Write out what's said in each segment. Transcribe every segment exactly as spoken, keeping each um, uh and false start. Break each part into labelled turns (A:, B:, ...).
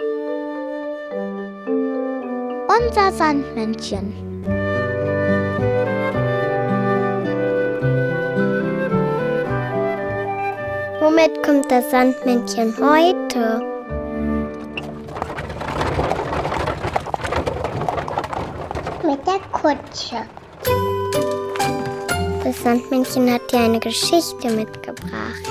A: Unser Sandmännchen.
B: Womit kommt das Sandmännchen heute? Mit der Kutsche. Das Sandmännchen hat dir eine Geschichte mitgebracht.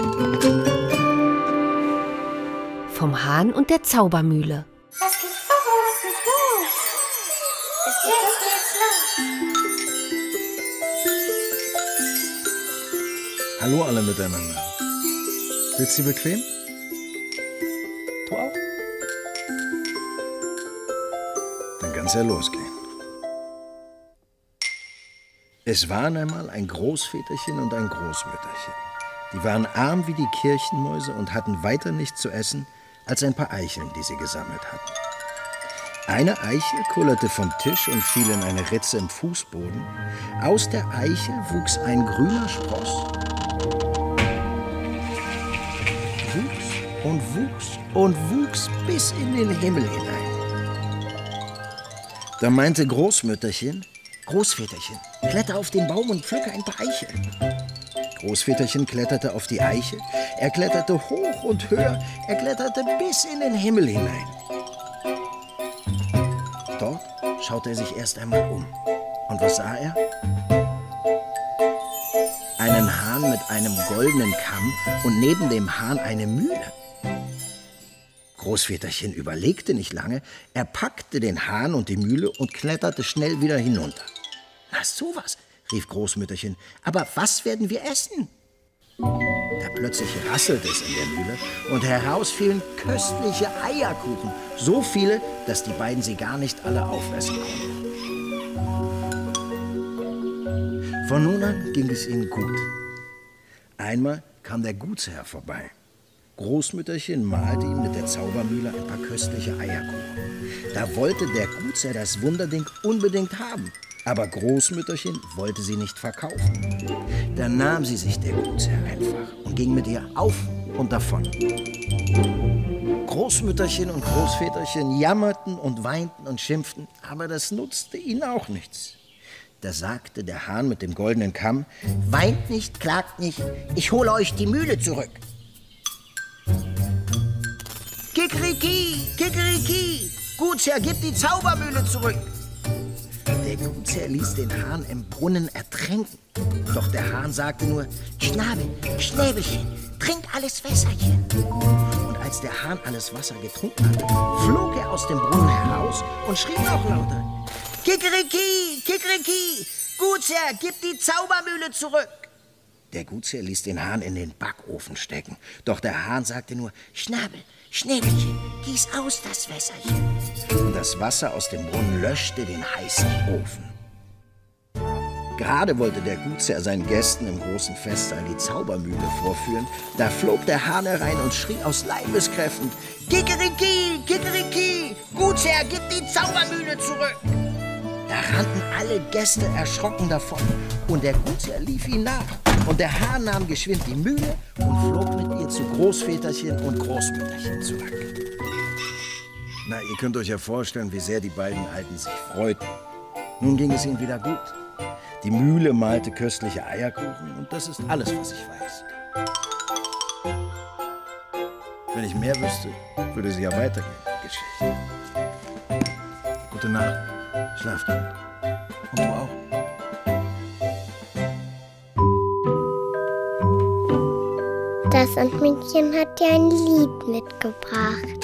C: Vom Hahn und der Zaubermühle.
B: Was geht los? Was geht los? Es geht, es geht los.
D: Hallo alle miteinander. Sitzt ihr bequem? Du auch? Dann kann's ja losgehen. Es waren einmal ein Großväterchen und ein Großmütterchen. Die waren arm wie die Kirchenmäuse und hatten weiter nichts zu essen als ein paar Eicheln, die sie gesammelt hatten. Eine Eichel kullerte vom Tisch und fiel in eine Ritze im Fußboden. Aus der Eichel wuchs ein grüner Spross. Wuchs und wuchs und wuchs bis in den Himmel hinein. Da meinte Großmütterchen: Großväterchen, kletter auf den Baum und pflücke ein paar Eicheln. Großväterchen kletterte auf die Eiche, er kletterte hoch und höher, er kletterte bis in den Himmel hinein. Dort schaute er sich erst einmal um. Und was sah er? Einen Hahn mit einem goldenen Kamm und neben dem Hahn eine Mühle. Großväterchen überlegte nicht lange, er packte den Hahn und die Mühle und kletterte schnell wieder hinunter. Na sowas, rief Großmütterchen, aber was werden wir essen? Da plötzlich rasselte es in der Mühle und heraus fielen köstliche Eierkuchen. So viele, dass die beiden sie gar nicht alle aufessen konnten. Von nun an ging es ihnen gut. Einmal kam der Gutsherr vorbei. Großmütterchen malte ihm mit der Zaubermühle ein paar köstliche Eierkuchen. Da wollte der Gutsherr das Wunderding unbedingt haben. Aber Großmütterchen wollte sie nicht verkaufen. Dann nahm sie sich der Gutsherr einfach und ging mit ihr auf und davon. Großmütterchen und Großväterchen jammerten und weinten und schimpften, aber das nutzte ihnen auch nichts. Da sagte der Hahn mit dem goldenen Kamm: Weint nicht, klagt nicht, ich hole euch die Mühle zurück. Kikeriki, Kikeriki, Gutsherr, gib die Zaubermühle zurück. Der Gutsherr ließ den Hahn im Brunnen ertränken. Doch der Hahn sagte nur: Schnabel, Schnäbelchen, trink alles Wässerchen. Und als der Hahn alles Wasser getrunken hatte, flog er aus dem Brunnen heraus und schrie noch lauter: Kikeriki, Kikeriki, Gutsherr, gib die Zaubermühle zurück. Der Gutsherr ließ den Hahn in den Backofen stecken. Doch der Hahn sagte nur: Schnabel, Schnäbelchen, gieß aus das Wässerchen. Und das Wasser aus dem Brunnen löschte den heißen Ofen. Gerade wollte der Gutsherr seinen Gästen im großen Festsaal die Zaubermühle vorführen, da flog der Hahn herein und schrie aus Leibeskräften: Kikeriki, Kikeriki, Gutsherr, gib die Zaubermühle zurück. Da rannten alle Gäste erschrocken davon und der Gutsherr lief ihnen nach. Und der Hahn nahm geschwind die Mühle und flog mit ihr zu Großväterchen und Großmütterchen zurück. Na, ihr könnt euch ja vorstellen, wie sehr die beiden Alten sich freuten. Nun ging es ihnen wieder gut. Die Mühle malte köstliche Eierkuchen und das ist alles, was ich weiß. Wenn ich mehr wüsste, würde sie ja weitergehen, die Geschichte. Gute Nacht, schlaft gut. Und du auch.
B: Das Sandmännchen hat dir ein Lied mitgebracht.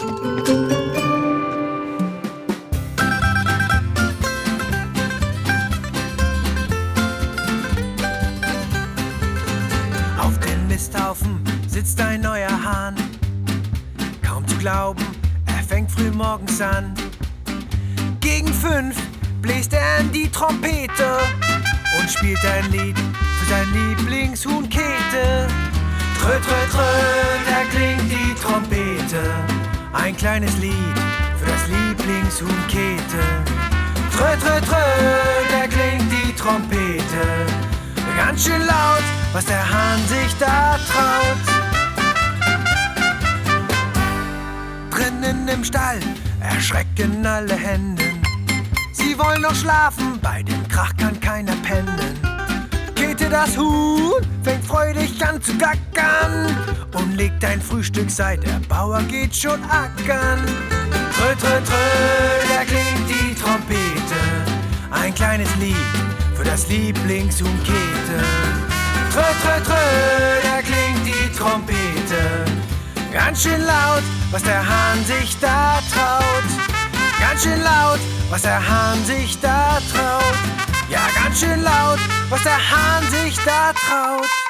E: Auf den Misthaufen sitzt ein neuer Hahn. Kaum zu glauben, er fängt früh morgens an. Gegen fünf bläst er in die Trompete und spielt ein Lied für sein Lieblingshuhn Käthe. Trö, trö, trö, da klingt die Trompete. Ein kleines Lied für das Lieblingshuhn Käthe. Trö, trö, trö, da klingt die Trompete. Ganz schön laut, was der Hahn sich da traut. Drinnen im Stall erschrecken alle Henden. Sie wollen noch schlafen, bei dem Krach kann keiner pennen. Käthe das Huhn fängt freudig an zu gackern und legt ein Frühstück seit der Bauer geht schon ackern. Trö, trö, trö, da klingt die Trompete, ein kleines Lied für das Lieblingshuhn Käthe. Trö, trö, trö, da klingt die Trompete, ganz schön laut, was der Hahn sich da traut. Ganz schön laut, was der Hahn sich da traut. Ja, ganz schön laut, was der Hahn sich da traut.